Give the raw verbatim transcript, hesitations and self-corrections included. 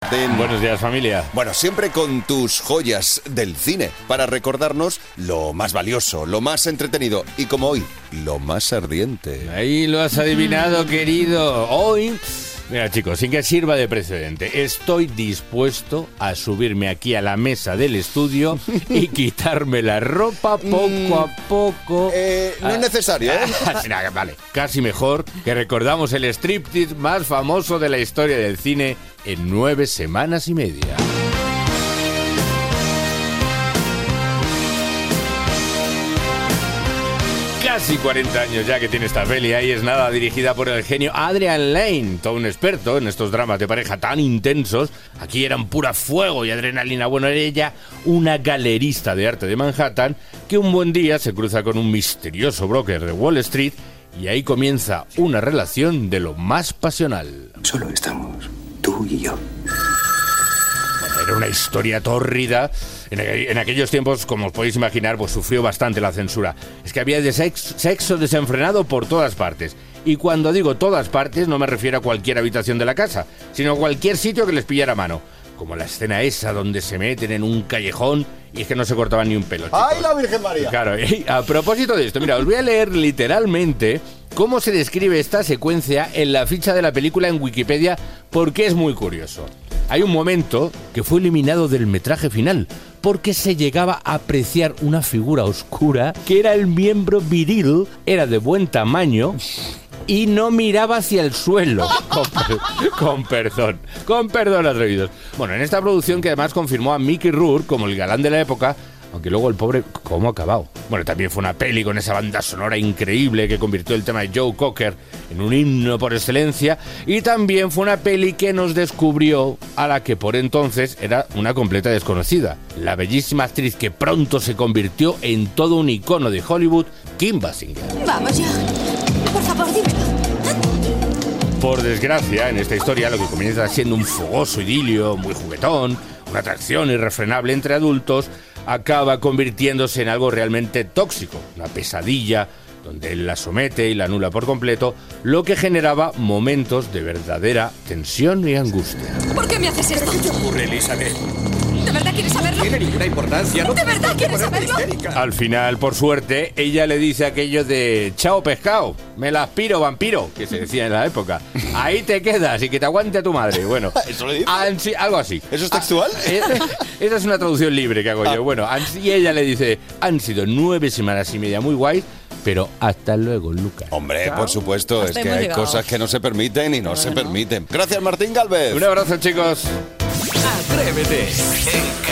Martín. Buenos días, familia. Bueno, siempre con tus joyas del cine, para recordarnos lo más valioso, lo más entretenido y, como hoy, lo más ardiente. Ahí lo has adivinado, querido. Hoy... Mira, chicos, sin que sirva de precedente, estoy dispuesto a subirme aquí a la mesa del estudio y quitarme la ropa poco a poco. Eh, no es necesario, ¿eh? Nah, vale, casi mejor que recordamos el striptease más famoso de la historia del cine en nueve semanas y media. Casi cuarenta años ya que tiene esta peli, ahí es nada, dirigida por el genio Adrian Lyne, todo un experto en estos dramas de pareja tan intensos. Aquí eran pura fuego y adrenalina. Bueno, era ella una galerista de arte de Manhattan que un buen día se cruza con un misterioso broker de Wall Street y ahí comienza una relación de lo más pasional. Solo estamos tú y yo. Era una historia tórrida. En, en aquellos tiempos, como os podéis imaginar, pues sufrió bastante la censura. Es que había de sexo, sexo desenfrenado por todas partes. Y cuando digo todas partes, no me refiero a cualquier habitación de la casa, sino a cualquier sitio que les pillara a mano. Como la escena esa donde se meten en un callejón y es que no se cortaban ni un pelo, chicos. ¡Ay, la Virgen María! Claro, y a propósito de esto, mira, os voy a leer literalmente cómo se describe esta secuencia en la ficha de la película en Wikipedia, porque es muy curioso. Hay un momento que fue eliminado del metraje final porque se llegaba a apreciar una figura oscura que era el miembro viril, era de buen tamaño y no miraba hacia el suelo. Con, per- con perdón, con perdón, atrevidos. Bueno, en esta producción, que además confirmó a Mickey Rourke como el galán de la época, aunque luego el pobre, ¿cómo ha acabado? Bueno, también fue una peli con esa banda sonora increíble que convirtió el tema de Joe Cocker en un himno por excelencia, y también fue una peli que nos descubrió a la que por entonces era una completa desconocida, la bellísima actriz que pronto se convirtió en todo un icono de Hollywood, Kim Basinger. Vamos ya. Por favor, dímelo. Por desgracia, en esta historia lo que comienza siendo un fogoso idilio muy juguetón, una atracción irrefrenable entre adultos, acaba convirtiéndose en algo realmente tóxico, una pesadilla donde él la somete y la anula por completo, lo que generaba momentos de verdadera tensión y angustia. ¿Por qué me haces esto? ¿Qué te ocurre, Elizabeth? ¿De verdad quieres saberlo? No tiene ninguna importancia. No ¿De verdad quieres saberlo? Al final, por suerte, ella le dice aquello de chao pescado, me la aspiro vampiro, que se decía en la época. Ahí te quedas y que te aguante a tu madre. Bueno, ¿Eso lo dice? ansi- algo así. ¿Eso es textual? Ah, eh, esa es una traducción libre que hago yo. Bueno, ans- y ella le dice, han sido nueve semanas y media muy guays, pero hasta luego, Lucas. Hombre, Chao. por supuesto, Hasta es que hemos hay llegado. cosas que no se permiten y no se permiten. Gracias, Martín Galvez. Un abrazo, chicos. Atrévete en